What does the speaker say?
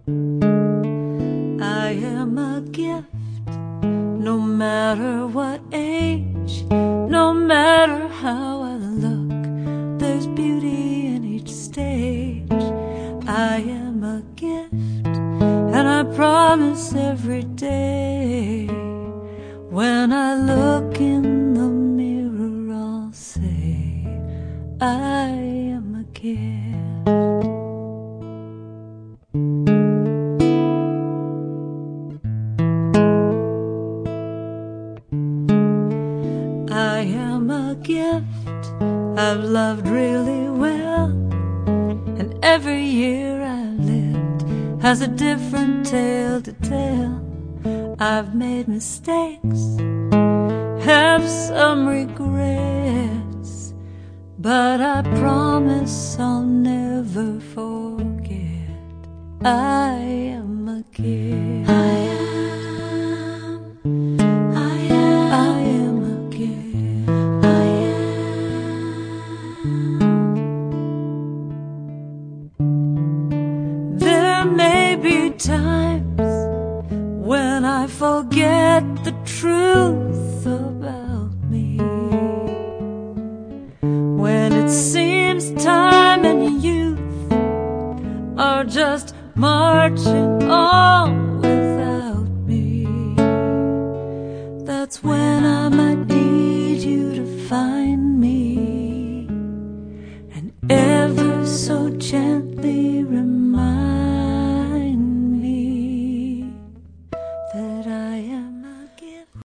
I am a gift, no matter what age, no matter how I look, there's beauty in each stage. I am a gift, and I promise every day, when I look in the mirror, I'll say, I am a gift. I am a gift, I've loved really well, and every year I've lived has a different tale to tell. I've made mistakes, have some regrets, but I promise I'll never forget. I am a gift. I am a gift. There may be times when I forget the truth about me, when it seems time and youth are just marching